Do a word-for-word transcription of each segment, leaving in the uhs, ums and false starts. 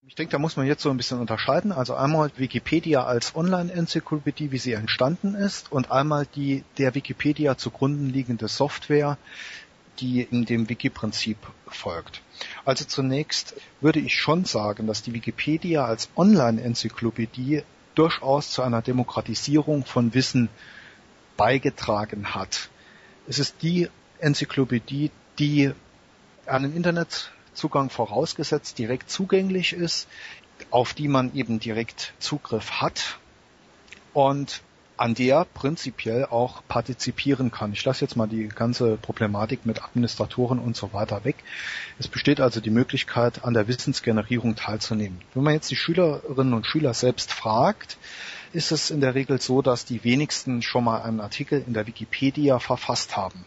Ich denke, da muss man jetzt so ein bisschen unterscheiden. Also einmal Wikipedia als Online-Enzyklopädie, wie sie entstanden ist, und einmal die der Wikipedia zugrunde liegende Software, die in dem Wiki-Prinzip folgt. Also zunächst würde ich schon sagen, dass die Wikipedia als Online-Enzyklopädie durchaus zu einer Demokratisierung von Wissen beigetragen hat. Es ist die Enzyklopädie, die einen Internetzugang vorausgesetzt direkt zugänglich ist, auf die man eben direkt Zugriff hat und an der prinzipiell auch partizipieren kann. Ich lasse jetzt mal die ganze Problematik mit Administratoren und so weiter weg. Es besteht also die Möglichkeit, an der Wissensgenerierung teilzunehmen. Wenn man jetzt die Schülerinnen und Schüler selbst fragt, ist es in der Regel so, dass die wenigsten schon mal einen Artikel in der Wikipedia verfasst haben.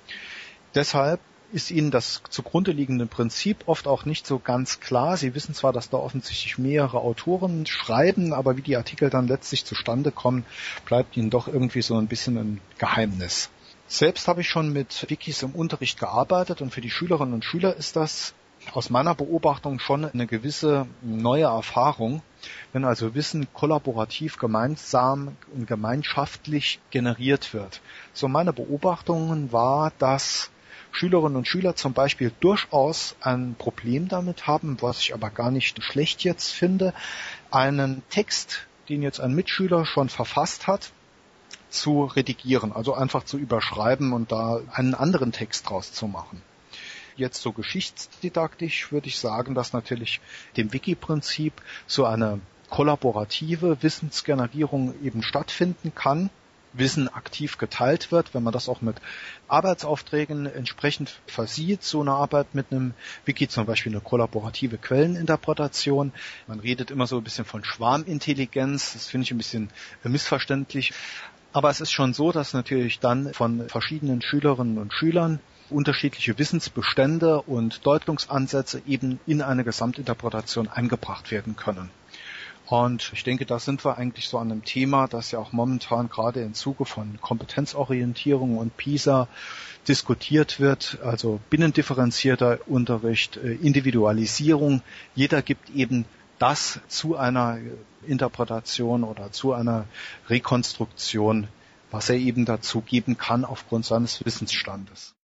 Deshalb ist ihnen das zugrunde liegende Prinzip oft auch nicht so ganz klar. Sie wissen zwar, dass da offensichtlich mehrere Autoren schreiben, aber wie die Artikel dann letztlich zustande kommen, bleibt ihnen doch irgendwie so ein bisschen ein Geheimnis. Selbst habe ich schon mit Wikis im Unterricht gearbeitet und für die Schülerinnen und Schüler ist das aus meiner Beobachtung schon eine gewisse neue Erfahrung, wenn also Wissen kollaborativ, gemeinsam und gemeinschaftlich generiert wird. So meine Beobachtung war, dass Schülerinnen und Schüler zum Beispiel durchaus ein Problem damit haben, was ich aber gar nicht schlecht jetzt finde, einen Text, den jetzt ein Mitschüler schon verfasst hat, zu redigieren, also einfach zu überschreiben und da einen anderen Text draus zu machen. Jetzt so geschichtsdidaktisch würde ich sagen, dass natürlich dem Wiki-Prinzip so eine kollaborative Wissensgenerierung eben stattfinden kann, Wissen aktiv geteilt wird, wenn man das auch mit Arbeitsaufträgen entsprechend versieht, so eine Arbeit mit einem Wiki, zum Beispiel eine kollaborative Quelleninterpretation. Man redet immer so ein bisschen von Schwarmintelligenz, das finde ich ein bisschen missverständlich. Aber es ist schon so, dass natürlich dann von verschiedenen Schülerinnen und Schülern unterschiedliche Wissensbestände und Deutungsansätze eben in eine Gesamtinterpretation eingebracht werden können. Und ich denke, da sind wir eigentlich so an einem Thema, das ja auch momentan gerade im Zuge von Kompetenzorientierung und PISA diskutiert wird, also binnendifferenzierter Unterricht, Individualisierung. Jeder gibt eben das zu einer Interpretation oder zu einer Rekonstruktion, was er eben dazu geben kann aufgrund seines Wissensstandes.